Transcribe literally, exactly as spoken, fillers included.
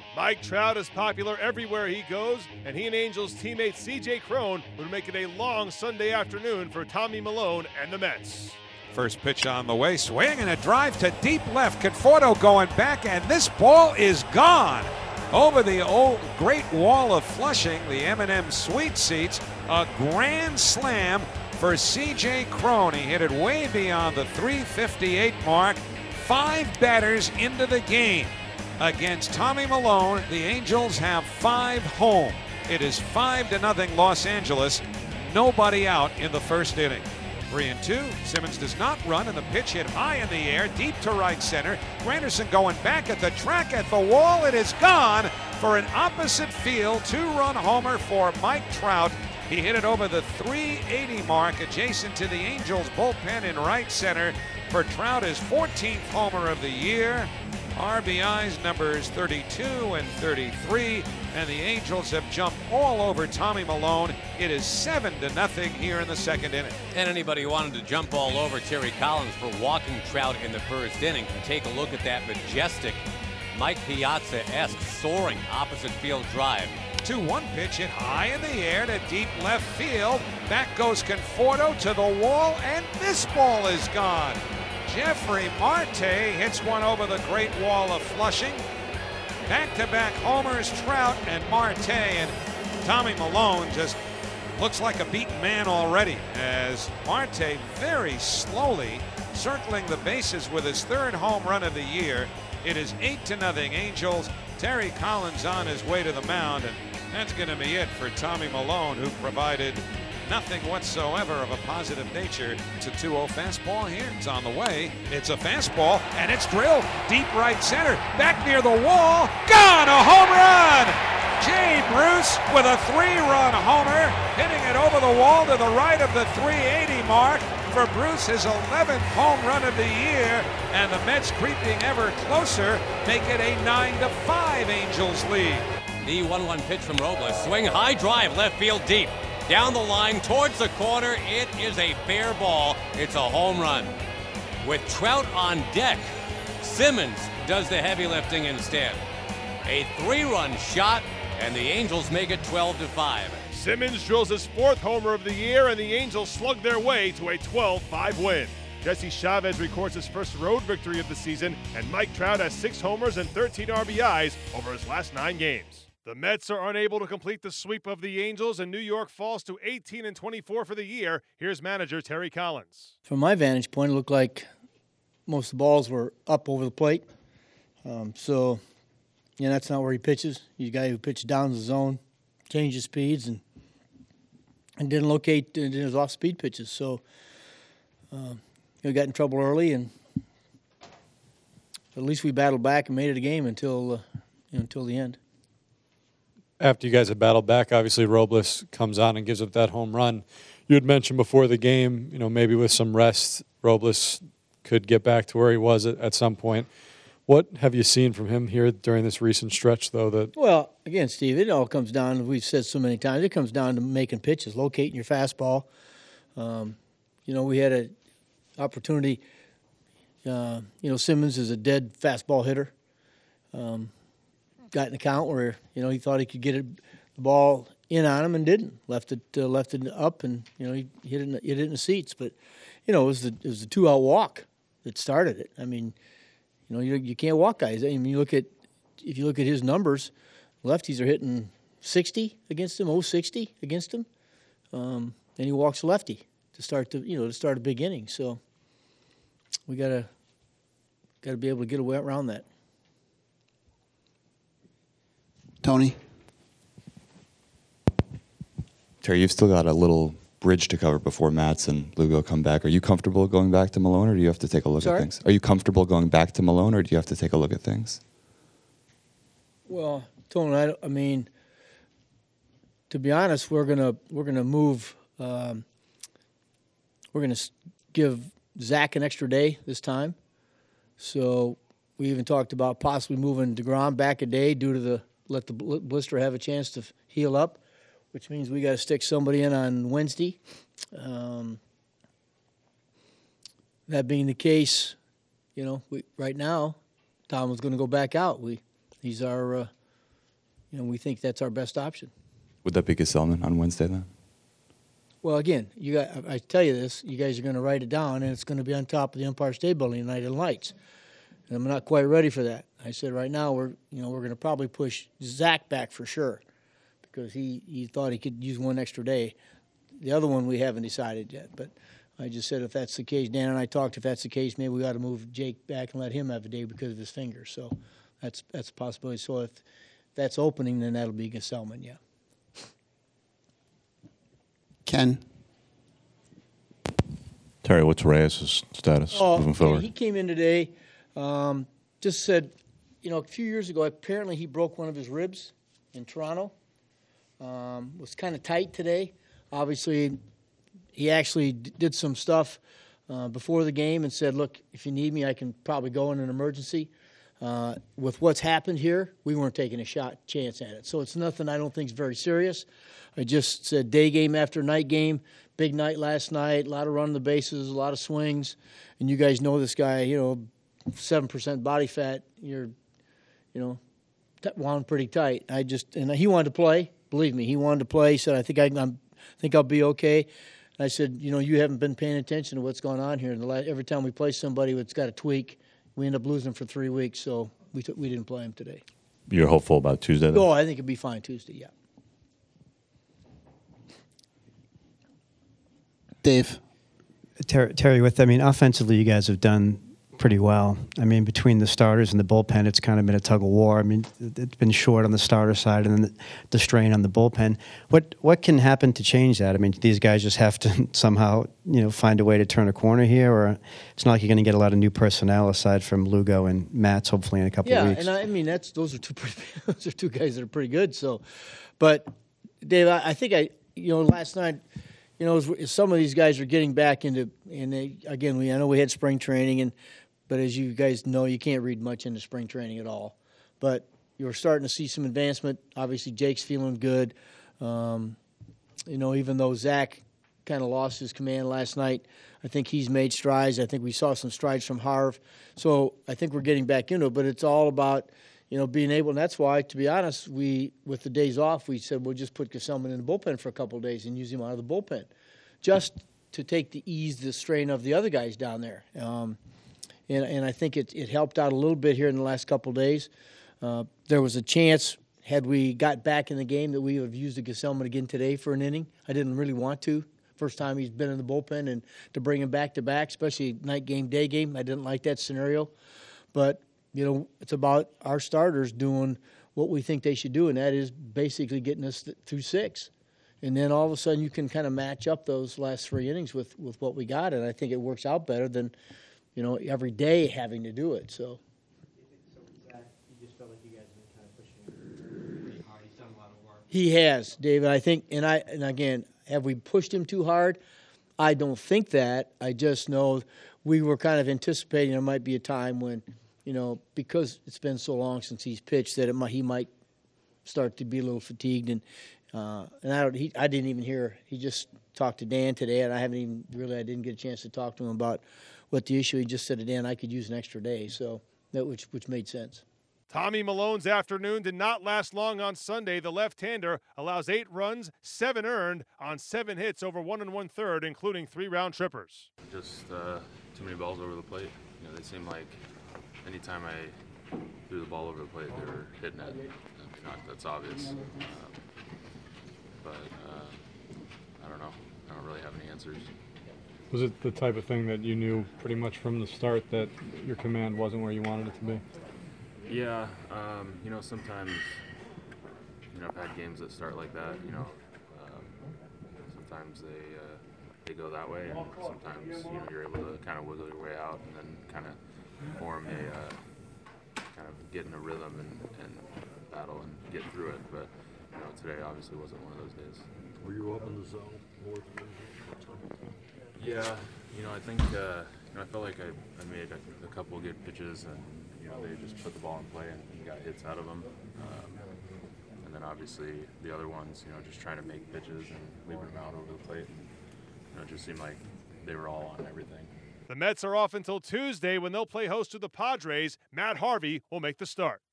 Mike Trout is popular everywhere he goes, and he and Angels teammate C J Cron would make it a long Sunday afternoon for Tommy Milone and the Mets. First pitch on the way, swing and a drive to deep left. Conforto going back, and this ball is gone. Over the old Great Wall of Flushing, the M and M Suite Seats, a grand slam for C J Cron. He hit it way beyond the three fifty-eight mark. Five batters into the game. Against Tommy Milone, the Angels have five home. It is five to nothing Los Angeles. Nobody out in the first inning. Three and two. Simmons does not run, and the pitch hit high in the air, deep to right center. Granderson going back at the track, at the wall. It is gone for an opposite field two-run homer for Mike Trout. He hit it over the three eighty mark, adjacent to the Angels bullpen in right center. For Trout, his fourteenth homer of the year. R B Is numbers thirty-two and thirty-three, and the Angels have jumped all over Tommy Milone. It is seven to nothing here in the second inning. And anybody who wanted to jump all over Terry Collins for walking Trout in the first inning can take a look at that majestic Mike Piazza-esque soaring opposite field drive. two one pitch hit high in the air to deep left field. Back goes Conforto to the wall, and this ball is gone. Jeffrey Marte hits one over the Great Wall of Flushing. Back-to-back homers, Trout and Marte, and Tommy Milone just looks like a beaten man already as Marte very slowly circling the bases with his third home run of the year. It is eight to nothing Angels. Terry Collins on his way to the mound, and that's going to be it for Tommy Milone, who provided nothing whatsoever of a positive nature. It's a two oh fastball here. It's on the way. It's a fastball, and it's drilled deep right center. Back near the wall. Gone! A home run! Jay Bruce with a three-run homer, hitting it over the wall to the right of the three eighty mark. For Bruce, his eleventh home run of the year, and the Mets creeping ever closer make it a nine to five Angels lead. The one one pitch from Robles. Swing, high drive, left field deep. Down the line, towards the corner. It is a fair ball. It's a home run. With Trout on deck, Simmons does the heavy lifting instead. A three-run shot, and the Angels make it twelve to five. Simmons drills his fourth homer of the year, and the Angels slug their way to a twelve five win. Jesse Chavez records his first road victory of the season, and Mike Trout has six homers and thirteen R B Is over his last nine games. The Mets are unable to complete the sweep of the Angels, and New York falls to eighteen and twenty-four for the year. Here's manager Terry Collins. From my vantage point, it looked like most of the balls were up over the plate. Um, so, yeah, that's not where he pitches. He's a guy who pitches down the zone, changes speeds, and and didn't locate in his off-speed pitches. So, um, he got in trouble early, and at least we battled back and made it a game until uh, you know, until the end. After you guys have battled back, obviously Robles comes on and gives up that home run. You had mentioned before the game, you know, maybe with some rest, Robles could get back to where he was at, at some point. What have you seen from him here during this recent stretch, though? That Well, again, Steve, it all comes down, we've said so many times, it comes down to making pitches, locating your fastball. Um, you know, we had an opportunity. Uh, you know, Simmons is a dead fastball hitter. Um got in a count where, you know, he thought he could get it, the ball in on him and didn't. Left it uh, left it up, and, you know, he hit it, in, hit it in the seats. But, you know, it was the it was the two-out walk that started it. I mean, you know, you you can't walk guys. I mean, you look at if you look at his numbers, lefties are hitting sixty against him, oh sixty against him, um, and he walks lefty to start the you know to start a big inning. So we gotta gotta be able to get away around that. Tony? Terry, you've still got a little bridge to cover before Matz and Lugo come back. Are you comfortable going back to Milone, or do you have to take a look Sorry? at things? Are you comfortable going back to Milone, or do you have to take a look at things? Well, Tony, I, I mean, to be honest, we're gonna we're gonna move. Um, we're gonna give Zach an extra day this time. So we even talked about possibly moving DeGrom back a day due to the let the blister have a chance to heal up, which means we got to stick somebody in on Wednesday. Um, that being the case, you know, we, right now, Tom was going to go back out. We, he's our uh, you know, we think that's our best option. Would that be Gesellman on Wednesday then? Well, again, you got, I tell you this, you guys are going to write it down, and it's going to be on top of the Empire State Building tonight in lights. And I'm not quite ready for that. I said right now we're, you know, we're going to probably push Zach back for sure because he, he thought he could use one extra day. The other one we haven't decided yet, but I just said if that's the case, Dan and I talked, if that's the case, maybe we ought to move Jake back and let him have a day because of his finger. So that's that's a possibility. So if that's opening, then that'll be Gesellman, yeah. Ken. Terry, what's Reyes' status Oh, moving okay. forward? He came in today, um, just said, you know, a few years ago, apparently he broke one of his ribs in Toronto. Um, was kind of tight today. Obviously, he actually d- did some stuff uh, before the game and said, look, if you need me, I can probably go in an emergency. Uh, with what's happened here, we weren't taking a shot chance at it. So it's nothing I don't think is very serious. I just said day game after night game, big night last night, a lot of running the bases, a lot of swings. And you guys know this guy, you know, seven percent body fat, you're, you know, t- wound pretty tight. I just, and he wanted to play. Believe me, he wanted to play. He said, I think I I'm, think I'll be okay. I said, you know, you haven't been paying attention to what's going on here. The last, every time we play somebody that's got a tweak, we end up losing for three weeks. So we t- we didn't play him today. You're hopeful about Tuesday then? Oh, I think it'll be fine Tuesday, yeah. Dave. Ter- Terry, with I mean, offensively, you guys have done pretty well. I mean, between the starters and the bullpen, it's kind of been a tug of war. I mean, it's been short on the starter side and then the, the strain on the bullpen. What what can happen to change that? I mean, these guys just have to somehow, you know, find a way to turn a corner here, or it's not like you're going to get a lot of new personnel aside from Lugo and Matz, hopefully in a couple yeah, of weeks. and I, I mean that's those are two pretty, those are two guys that are pretty good. So, but Dave, I, I think I you know last night. You know, as, as some of these guys are getting back into, and they, again, we I know we had spring training, and but as you guys know, you can't read much into spring training at all. But you're starting to see some advancement. Obviously, Jake's feeling good. Um, you know, even though Zach kind of lost his command last night, I think he's made strides. I think we saw some strides from Harv. So I think we're getting back into it. But it's all about, you know, being able, and that's why, to be honest, we, with the days off, we said we'll just put Gesellman in the bullpen for a couple of days and use him out of the bullpen, just to take the ease, the strain of the other guys down there. Um, and, and I think it, it helped out a little bit here in the last couple of days. Uh, there was a chance, had we got back in the game, that we would have used the Gesellman again today for an inning. I didn't really want to. First time he's been in the bullpen, and to bring him back to back, especially night game, day game, I didn't like that scenario. But you know, it's about our starters doing what we think they should do, and that is basically getting us th- through six. And then all of a sudden you can kind of match up those last three innings with, with what we got, and I think it works out better than, you know, every day having to do it. So. He has, David. I think, and I, and again, have we pushed him too hard? I don't think that. I just know we were kind of anticipating there might be a time when, you know, because it's been so long since he's pitched, that it might, he might start to be a little fatigued. And uh, and I don't, he, I didn't even hear. He just talked to Dan today, and I haven't even really. I didn't get a chance to talk to him about what the issue. He just said to Dan, I could use an extra day, so that which which made sense. Tommy Malone's afternoon did not last long on Sunday. The left-hander allows eight runs, seven earned on seven hits over one and one-third, including three round trippers. Just uh, too many balls over the plate. You know, they seem like anytime I threw the ball over the plate, they were hitting it. I mean, that's obvious. Um, but uh, I don't know. I don't really have any answers. Was it the type of thing that you knew pretty much from the start that your command wasn't where you wanted it to be? Yeah, um, you know, sometimes, you know, I've had games that start like that, you know, um, sometimes they uh, they go that way, and sometimes, you know, you're able to kind of wiggle your way out and then kind of form a, uh, kind of get in a rhythm and, and battle and get through it, but, you know, today obviously wasn't one of those days. Were you up in the zone more than Yeah, you know, I think, uh, you know, I felt like I, I made a, a couple of good pitches, and, you know, they just put the ball in play and, and got hits out of them. Um, and then obviously the other ones, you know, just trying to make pitches and leaving them out over the plate. And, you know, it just seemed like they were all on everything. The Mets are off until Tuesday when they'll play host to the Padres. Matt Harvey will make the start.